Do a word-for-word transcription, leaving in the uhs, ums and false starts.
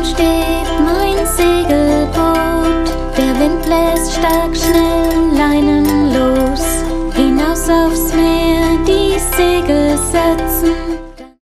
steht mein Segelboot. Der Wind lässt stark schnell Leinen los. Hinaus aufs Meer die Segel setzen.